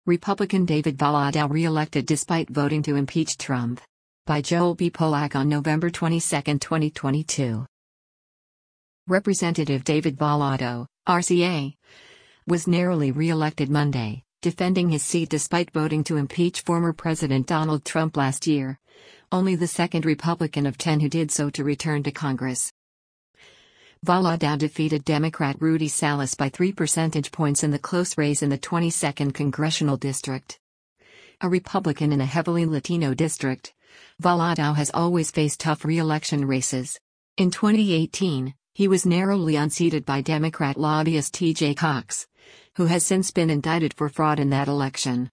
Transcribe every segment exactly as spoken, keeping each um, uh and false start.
Republican David Valadao re-elected despite voting to impeach Trump. By Joel B. Polak on November twenty-second, twenty twenty-two. Representative David Valadao, R C A, was narrowly re-elected Monday, defending his seat despite voting to impeach former President Donald Trump last year, only the second Republican of ten who did so to return to Congress. Valadao defeated Democrat Rudy Salas by three percentage points in the close race in the twenty-second Congressional District. A Republican in a heavily Latino district, Valadao has always faced tough re-election races. In twenty eighteen, he was narrowly unseated by Democrat lobbyist T J Cox, who has since been indicted for fraud in that election.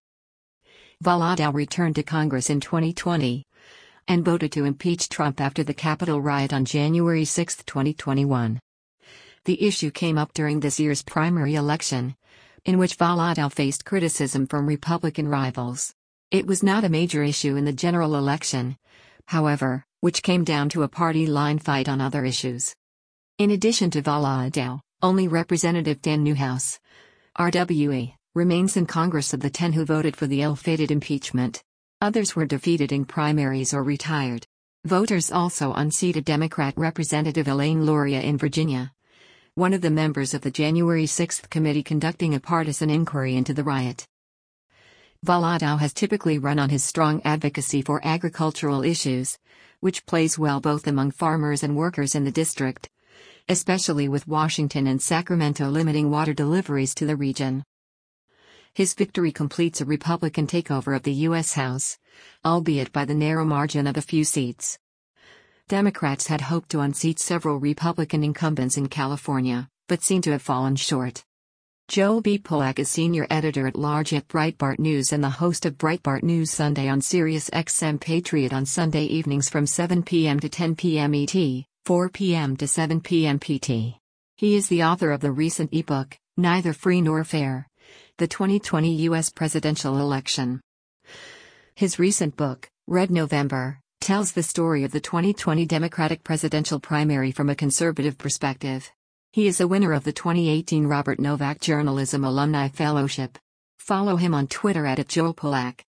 Valadao returned to Congress in twenty twenty and voted to impeach Trump after the Capitol riot on January sixth, twenty twenty-one. The issue came up during this year's primary election, in which Valadao faced criticism from Republican rivals. It was not a major issue in the general election, however, which came down to a party line fight on other issues. In addition to Valadao, only Representative Dan Newhouse, R W A, remains in Congress of the ten who voted for the ill-fated impeachment. Others were defeated in primaries or retired. Voters also unseated Democrat Representative Elaine Luria in Virginia, one of the members of the January sixth committee conducting a partisan inquiry into the riot. Valadao has typically run on his strong advocacy for agricultural issues, which plays well both among farmers and workers in the district, especially with Washington and Sacramento limiting water deliveries to the region. His victory completes a Republican takeover of the U S House, albeit by the narrow margin of a few seats. Democrats had hoped to unseat several Republican incumbents in California, but seem to have fallen short. Joel B. Polak is senior editor-at-large at Breitbart News and the host of Breitbart News Sunday on Sirius X M Patriot on Sunday evenings from seven p m to ten p m E T, four p m to seven p m P T. He is the author of the recent ebook, Neither Free Nor Fair: The twenty twenty U S Presidential Election. His recent book, Red November, tells the story of the twenty twenty Democratic presidential primary from a conservative perspective. He is a winner of the twenty eighteen Robert Novak Journalism Alumni Fellowship. Follow him on Twitter at Joel Polak.